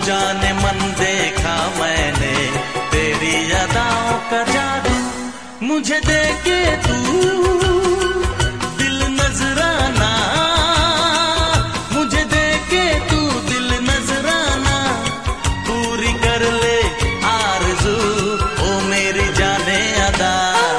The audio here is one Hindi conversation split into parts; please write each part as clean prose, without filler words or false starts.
जाने मन देखा मैंने तेरी अदाओं का जादू, मुझे देखे तू दिल नजराना, मुझे देखे तू दिल नजराना, पूरी कर ले आरज़ू ओ मेरी जाने अदा।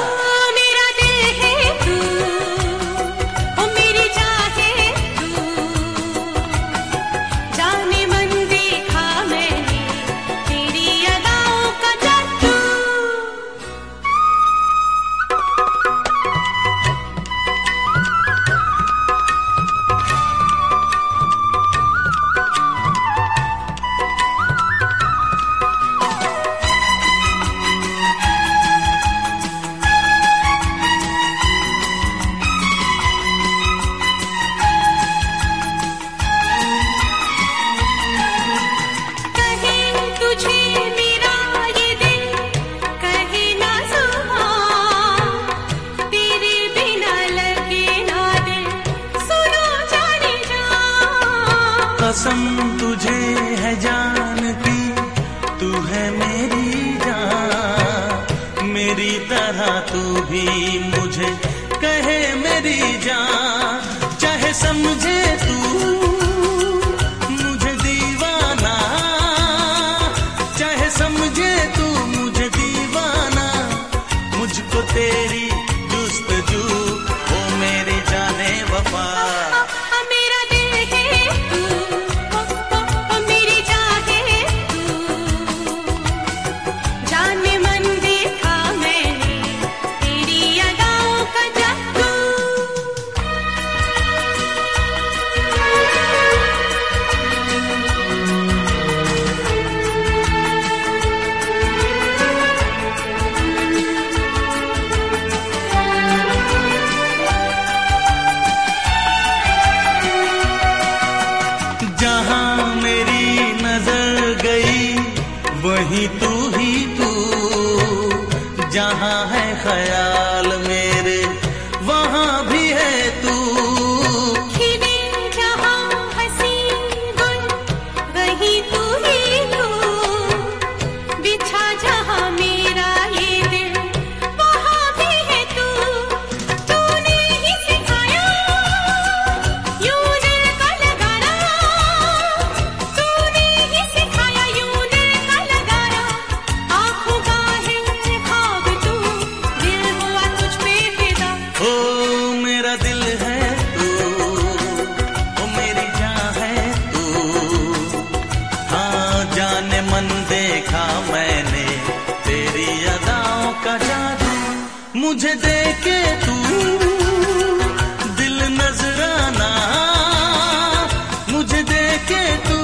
कसम तुझे है जान की, तू है मेरी जान, मेरी तरह तू भी मुझे कहे मेरी जान, चाहे समझे तू मुझे दीवाना, चाहे समझे तू मुझे दीवाना, मुझको तेरी जुस्तजू ओ मेरी जाने वफा। जहाँ मेरी नजर गई वहीं तू ही तू, जहाँ है ख्याल मेरे वहाँ भी है तू, खिले जहाँ हंसी गुल वहीं तू ही तू, बिछा जहाँ मेरा ये दिल वहाँ भी है तू, तूने ही सिखाया यूं दिल का लगाना, तूने ही सिखाया यूं दिल का लगाना, आँखों का है ख्वाब तू, दिल हुआ तुझ पे फिदा। ओ मेरा दिल है तू, ओ मेरी जान है तू, हाँ जाने मन देखा मैंने तेरी अदाओं का जादू, मुझे देखे तू दिल नजराना, मुझे देखे तू